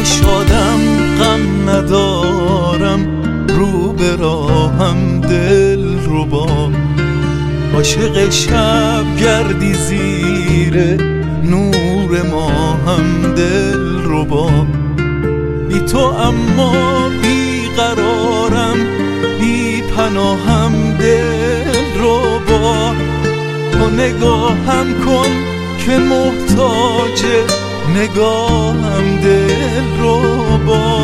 شادم غم ندارم، رو به راهم دل ربا. عاشق شب گردی زیر نور ماهم دل ربا. بی تو اما بی قرارم، بی پناهم دل ربا. تو نگاهم کن که محتاج نگاهم دل ربا.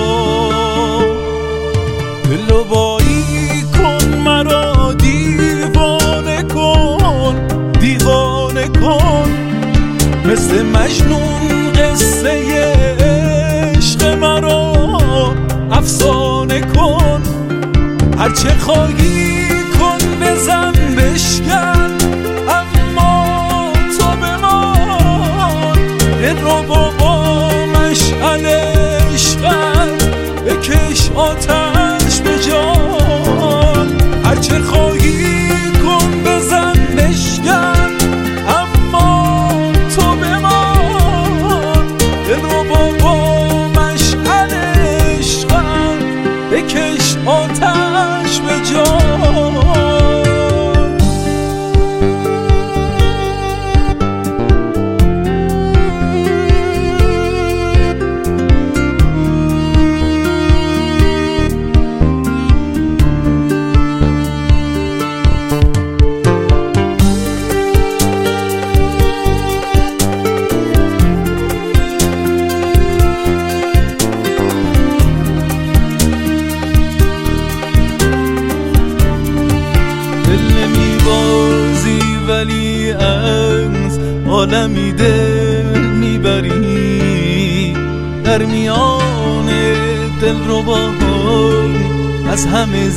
دلربایی کن مرا، دیوانه کن، دیوانه کن. مثل مجنون قصه عشق مرا افسانه کن. هرچه خواهی کن بزن بشکن، اما تو بمان. دلربا با مشعل عشقت بکش آتش به جان. هرچه خواهی کن بزن بشکن، اما تو بمان. دلربا با مشعل عشقت بکش آتش به جان. ولی از عالمی دل میبری، در میان دلرباها از همه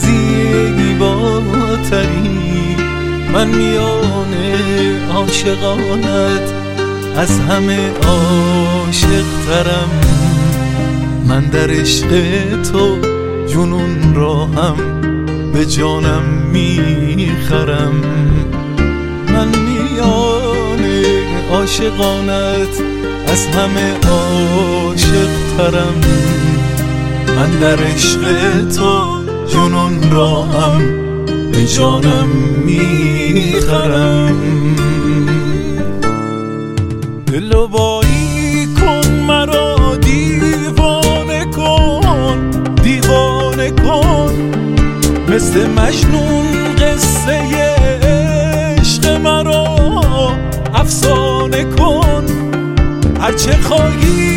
زیباتری. من میان عاشقانت از همه عاشقترم. من در عشق تو جنون راهم به جانم میخرم. من میان عاشقانت از همه عاشقترم. من در عشق تو جنون راهم به جانم میخرم. دلربایی کن مرا، دیوانه کن، دیوانه کن. مثل مجنون قصه مرا افسانه کن. هرچه خواهی